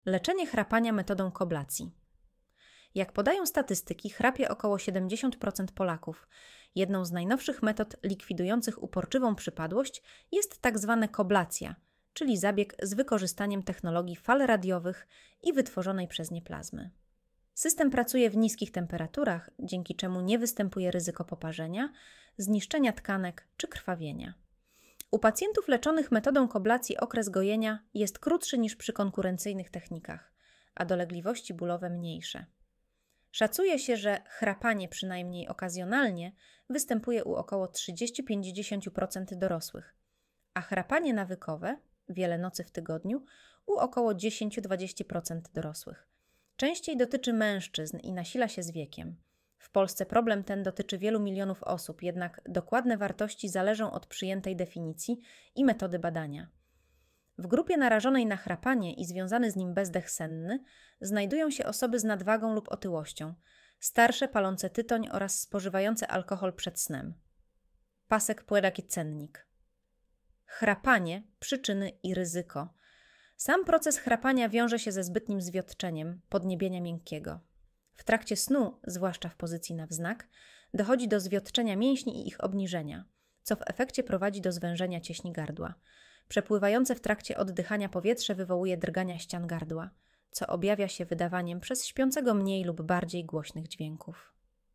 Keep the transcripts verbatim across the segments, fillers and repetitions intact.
Leczenie chrapania metodą koblacji. Jak podają statystyki, chrapie około siedemdziesiąt procent Polaków. Jedną z najnowszych metod likwidujących uporczywą przypadłość jest tak zwana koblacja, czyli zabieg z wykorzystaniem technologii fal radiowych i wytworzonej przez nie plazmy. System pracuje w niskich temperaturach, dzięki czemu nie występuje ryzyko poparzenia, zniszczenia tkanek czy krwawienia. U pacjentów leczonych metodą koblacji okres gojenia jest krótszy niż przy konkurencyjnych technikach, a dolegliwości bólowe mniejsze. Szacuje się, że chrapanie przynajmniej okazjonalnie występuje u około trzydzieści do pięćdziesięciu procent dorosłych, a chrapanie nawykowe, wiele nocy w tygodniu, u około dziesięć do dwudziestu procent dorosłych. Częściej dotyczy mężczyzn i nasila się z wiekiem. W Polsce problem ten dotyczy wielu milionów osób, jednak dokładne wartości zależą od przyjętej definicji i metody badania. W grupie narażonej na chrapanie i związany z nim bezdech senny znajdują się osoby z nadwagą lub otyłością, starsze palące tytoń oraz spożywające alkohol przed snem. Pasek płetaki cennik. Chrapanie, przyczyny i ryzyko. Sam proces chrapania wiąże się ze zbytnim zwiotczeniem podniebienia miękkiego. W trakcie snu, zwłaszcza w pozycji na wznak, dochodzi do zwiotczenia mięśni i ich obniżenia, co w efekcie prowadzi do zwężenia cieśni gardła. Przepływające w trakcie oddychania powietrze wywołuje drgania ścian gardła, co objawia się wydawaniem przez śpiącego mniej lub bardziej głośnych dźwięków.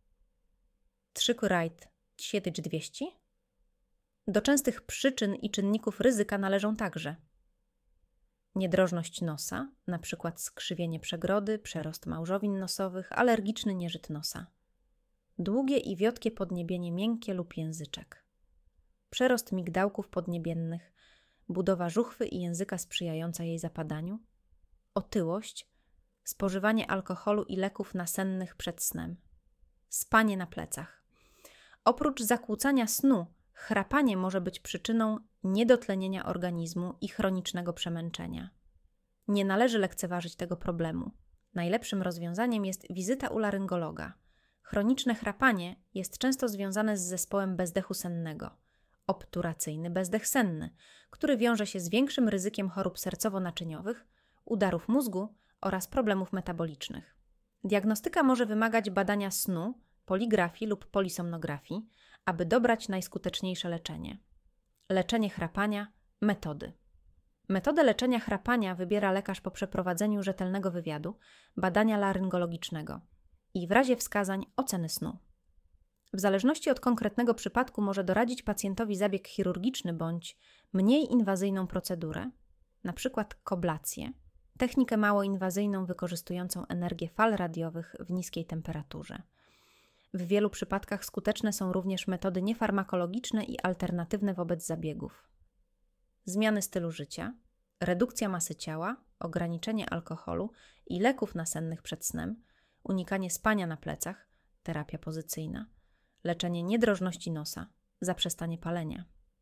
Trzykurajt siedycz dwieście. Do częstych przyczyn i czynników ryzyka należą także niedrożność nosa, np. skrzywienie przegrody, przerost małżowin nosowych, alergiczny nieżyt nosa, długie i wiotkie podniebienie miękkie lub języczek, przerost migdałków podniebiennych, budowa żuchwy i języka sprzyjająca jej zapadaniu, otyłość, spożywanie alkoholu i leków nasennych przed snem, spanie na plecach. Oprócz zakłócania snu, chrapanie może być przyczyną niedotlenienia organizmu i chronicznego przemęczenia. Nie należy lekceważyć tego problemu. Najlepszym rozwiązaniem jest wizyta u laryngologa. Chroniczne chrapanie jest często związane z zespołem bezdechu sennego, obturacyjny bezdech senny, który wiąże się z większym ryzykiem chorób sercowo-naczyniowych, udarów mózgu oraz problemów metabolicznych. Diagnostyka może wymagać badania snu, poligrafii lub polisomnografii, aby dobrać najskuteczniejsze leczenie. Leczenie chrapania, metody. Metodę leczenia chrapania wybiera lekarz po przeprowadzeniu rzetelnego wywiadu, badania laryngologicznego i w razie wskazań oceny snu. W zależności od konkretnego przypadku może doradzić pacjentowi zabieg chirurgiczny bądź mniej inwazyjną procedurę, np. koblację, technikę mało inwazyjną wykorzystującą energię fal radiowych w niskiej temperaturze. W wielu przypadkach skuteczne są również metody niefarmakologiczne i alternatywne wobec zabiegów. Zmiany stylu życia, redukcja masy ciała, ograniczenie alkoholu i leków nasennych przed snem, unikanie spania na plecach, terapia pozycyjna, leczenie niedrożności nosa, zaprzestanie palenia.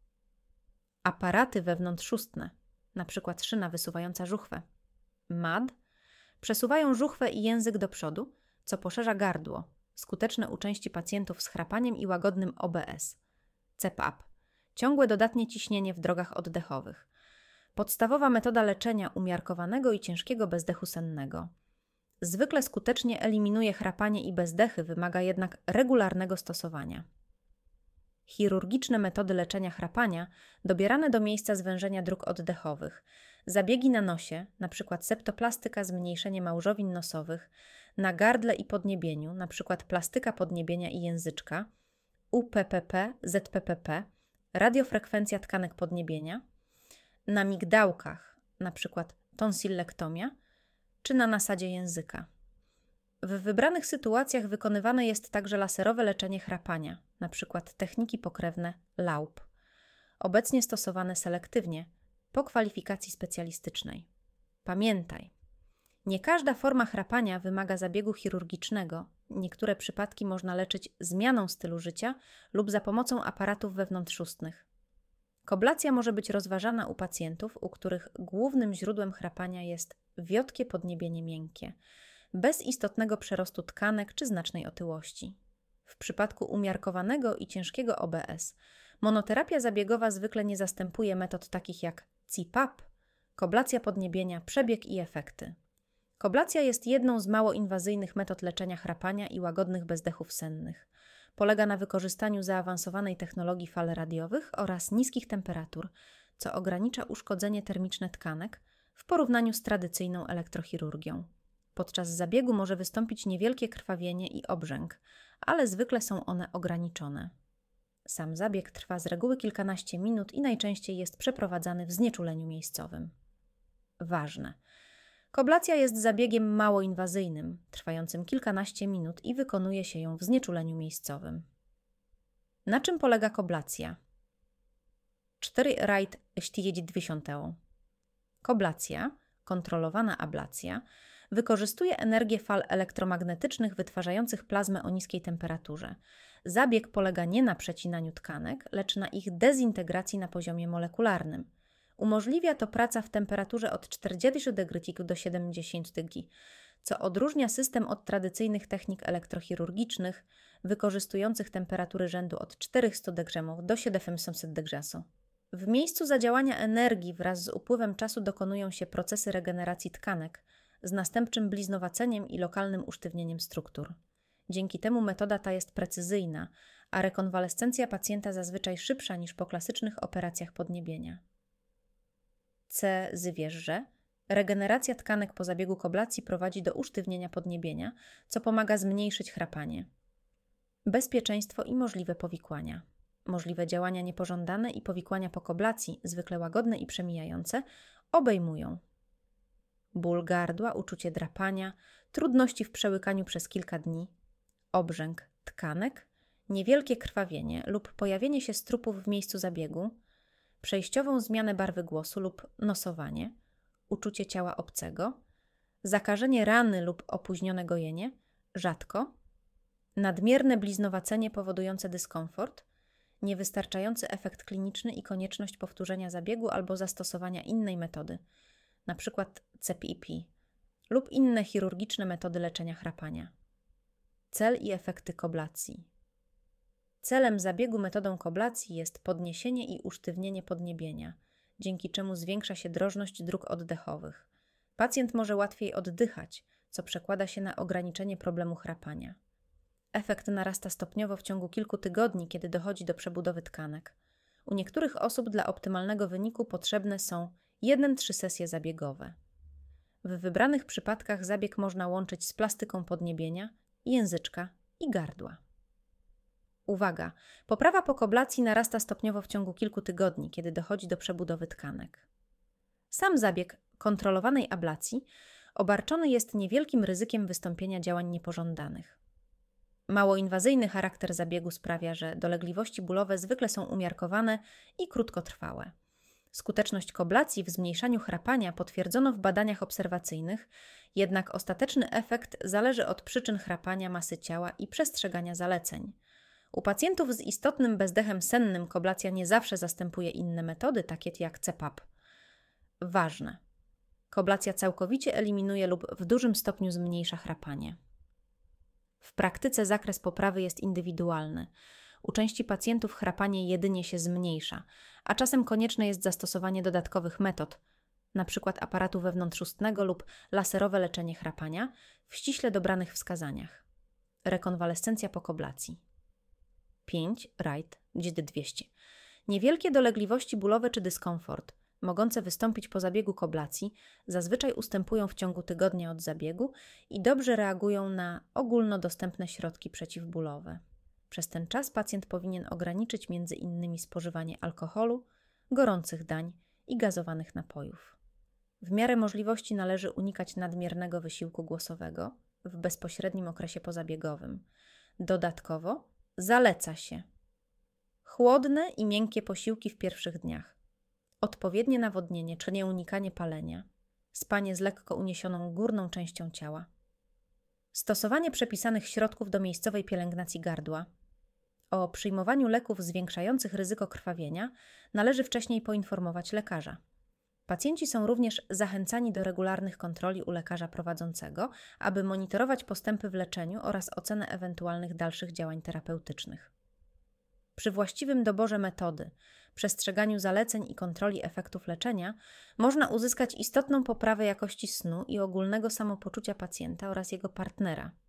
Aparaty wewnątrzustne, np. szyna wysuwająca żuchwę, M A D, przesuwają żuchwę i język do przodu, co poszerza gardło, skuteczne u części pacjentów z chrapaniem i łagodnym O B S. C P A P, ciągłe dodatnie ciśnienie w drogach oddechowych. Podstawowa metoda leczenia umiarkowanego i ciężkiego bezdechu sennego. Zwykle skutecznie eliminuje chrapanie i bezdechy, wymaga jednak regularnego stosowania. Chirurgiczne metody leczenia chrapania dobierane do miejsca zwężenia dróg oddechowych. Zabiegi na nosie, np. septoplastyka, zmniejszenie małżowin nosowych, na gardle i podniebieniu, np. plastyka podniebienia i języczka, U P P P, Z P P P, radiofrekwencja tkanek podniebienia, na migdałkach, np. tonsillektomia, czy na nasadzie języka. W wybranych sytuacjach wykonywane jest także laserowe leczenie chrapania, np. techniki pokrewne L A U P, obecnie stosowane selektywnie, po kwalifikacji specjalistycznej. Pamiętaj, nie każda forma chrapania wymaga zabiegu chirurgicznego, niektóre przypadki można leczyć zmianą stylu życia lub za pomocą aparatów wewnątrzustnych. Koblacja może być rozważana u pacjentów, u których głównym źródłem chrapania jest wiotkie podniebienie miękkie, bez istotnego przerostu tkanek czy znacznej otyłości. W przypadku umiarkowanego i ciężkiego O B S monoterapia zabiegowa zwykle nie zastępuje metod takich jak C P A P, koblacja podniebienia, przebieg i efekty. Koblacja jest jedną z mało inwazyjnych metod leczenia chrapania i łagodnych bezdechów sennych. Polega na wykorzystaniu zaawansowanej technologii fal radiowych oraz niskich temperatur, co ogranicza uszkodzenie termiczne tkanek w porównaniu z tradycyjną elektrochirurgią. Podczas zabiegu może wystąpić niewielkie krwawienie i obrzęk, ale zwykle są one ograniczone. Sam zabieg trwa z reguły kilkanaście minut i najczęściej jest przeprowadzany w znieczuleniu miejscowym. Ważne. Koblacja jest zabiegiem mało inwazyjnym, trwającym kilkanaście minut i wykonuje się ją w znieczuleniu miejscowym. Na czym polega koblacja? cztery rajd štieť dvihunteó. Koblacja, kontrolowana ablacja, wykorzystuje energię fal elektromagnetycznych wytwarzających plazmę o niskiej temperaturze. Zabieg polega nie na przecinaniu tkanek, lecz na ich dezintegracji na poziomie molekularnym. Umożliwia to praca w temperaturze od czterdziestu degrees do siedemdziesięciu degrees, co odróżnia system od tradycyjnych technik elektrochirurgicznych wykorzystujących temperatury rzędu od czterystu degrees do siedemset degrees. W miejscu zadziałania energii wraz z upływem czasu dokonują się procesy regeneracji tkanek z następczym bliznowaceniem i lokalnym usztywnieniem struktur. Dzięki temu metoda ta jest precyzyjna, a rekonwalescencja pacjenta zazwyczaj szybsza niż po klasycznych operacjach podniebienia. C. Zwierzę. Regeneracja tkanek po zabiegu koblacji prowadzi do usztywnienia podniebienia, co pomaga zmniejszyć chrapanie. Bezpieczeństwo i możliwe powikłania. Możliwe działania niepożądane i powikłania po koblacji, zwykle łagodne i przemijające, obejmują ból gardła, uczucie drapania, trudności w przełykaniu przez kilka dni, obrzęk tkanek, niewielkie krwawienie lub pojawienie się strupów w miejscu zabiegu, przejściową zmianę barwy głosu lub nosowanie, uczucie ciała obcego, zakażenie rany lub opóźnione gojenie, rzadko, nadmierne bliznowacenie powodujące dyskomfort, niewystarczający efekt kliniczny i konieczność powtórzenia zabiegu albo zastosowania innej metody, np. C P I P lub inne chirurgiczne metody leczenia chrapania. Cel i efekty koblacji. Celem zabiegu metodą koblacji jest podniesienie i usztywnienie podniebienia, dzięki czemu zwiększa się drożność dróg oddechowych. Pacjent może łatwiej oddychać, co przekłada się na ograniczenie problemu chrapania. Efekt narasta stopniowo w ciągu kilku tygodni, kiedy dochodzi do przebudowy tkanek. U niektórych osób dla optymalnego wyniku potrzebne są jeden do trzech sesje zabiegowe. W wybranych przypadkach zabieg można łączyć z plastyką podniebienia, języczka i gardła. Uwaga! Poprawa po koblacji narasta stopniowo w ciągu kilku tygodni, kiedy dochodzi do przebudowy tkanek. Sam zabieg kontrolowanej ablacji obarczony jest niewielkim ryzykiem wystąpienia działań niepożądanych. Mało inwazyjny charakter zabiegu sprawia, że dolegliwości bólowe zwykle są umiarkowane i krótkotrwałe. Skuteczność koblacji w zmniejszaniu chrapania potwierdzono w badaniach obserwacyjnych, jednak ostateczny efekt zależy od przyczyn chrapania, masy ciała i przestrzegania zaleceń. U pacjentów z istotnym bezdechem sennym koblacja nie zawsze zastępuje inne metody, takie jak C P A P. Ważne. Koblacja całkowicie eliminuje lub w dużym stopniu zmniejsza chrapanie. W praktyce zakres poprawy jest indywidualny. U części pacjentów chrapanie jedynie się zmniejsza, a czasem konieczne jest zastosowanie dodatkowych metod, np. aparatu wewnątrzustnego lub laserowe leczenie chrapania w ściśle dobranych wskazaniach. Rekonwalescencja po koblacji. pięć rajd štieť dwieście. Niewielkie dolegliwości bólowe czy dyskomfort, mogące wystąpić po zabiegu koblacji, zazwyczaj ustępują w ciągu tygodnia od zabiegu i dobrze reagują na ogólnodostępne środki przeciwbólowe. Przez ten czas pacjent powinien ograniczyć między innymi spożywanie alkoholu, gorących dań i gazowanych napojów. W miarę możliwości należy unikać nadmiernego wysiłku głosowego w bezpośrednim okresie pozabiegowym. Dodatkowo zaleca się chłodne i miękkie posiłki w pierwszych dniach, odpowiednie nawodnienie, czyli unikanie palenia, spanie z lekko uniesioną górną częścią ciała, stosowanie przepisanych środków do miejscowej pielęgnacji gardła. O przyjmowaniu leków zwiększających ryzyko krwawienia należy wcześniej poinformować lekarza. Pacjenci są również zachęcani do regularnych kontroli u lekarza prowadzącego, aby monitorować postępy w leczeniu oraz ocenę ewentualnych dalszych działań terapeutycznych. Przy właściwym doborze metody przestrzeganiu zaleceń i kontroli efektów leczenia można uzyskać istotną poprawę jakości snu i ogólnego samopoczucia pacjenta oraz jego partnera.